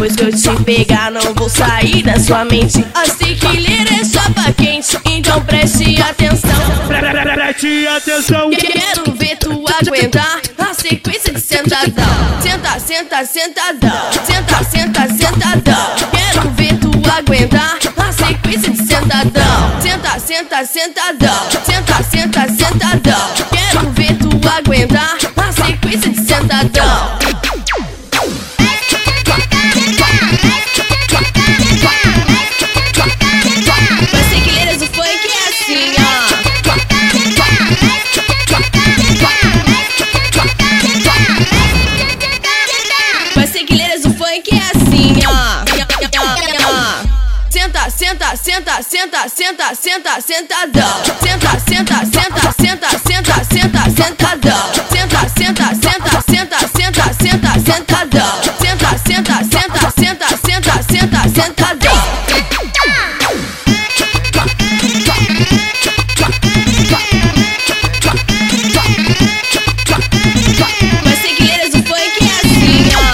Depois que eu te pegar não vou sair da sua mente. A Sequileira é chapa quente, então preste atenção. Preste atenção. Quero ver tu aguentar a sequência de sentadão. Senta, senta, sentadão. Senta, senta, sentadão. Quero ver tu aguentar a sequência de sentadão. Senta, senta, sentadão. Senta, senta, sentadão. Quero ver tu aguentar a sequência de sentadão. Senta, senta, senta, senta, senta, sentadão. Senta, senta, senta, senta, senta, senta, sentadão. Senta, senta, senta, senta, senta, senta, sentadão. Senta, senta, senta, senta, senta, senta, sentadão. Mas Sequileiras do funk é assim, ó.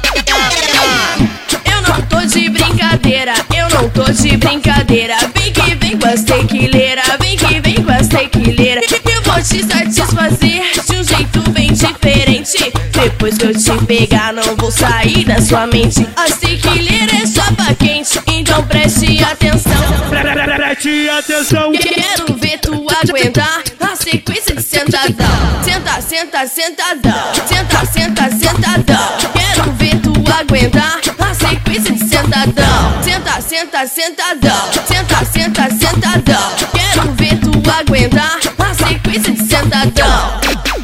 Eu não tô de brincadeira. Não tô de brincadeira, vem que vem com a Sequileira, vem que vem com a Sequileira. Eu vou te satisfazer de um jeito bem diferente. Depois que eu te pegar não vou sair da sua mente. A Sequileira é chapa quente, então preste atenção. Preste atenção. Quero ver tu aguentar a sequência de sentadão. Senta, senta, sentadão. Senta, senta, sentadão. Quero ver tu aguentar a sequência de sentadão. Senta, senta, sentadão. Senta, senta, sentadão. Quero ver tu aguentar a sequência de sentadão.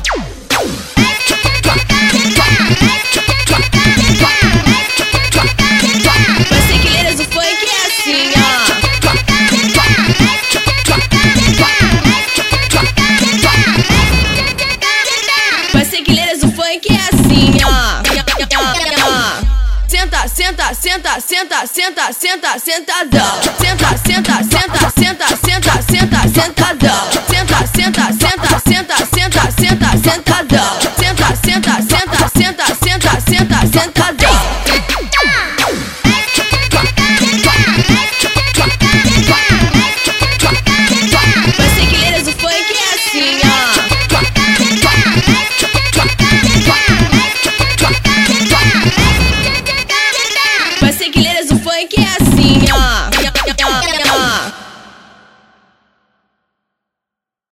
Mas Sequileiras do funk é assim, ó. Mas Sequileiras do funk é assim, ó. Senta, senta, senta, senta, senta, senta, sentadão. Senta, senta, senta, senta, senta, senta, sentadão.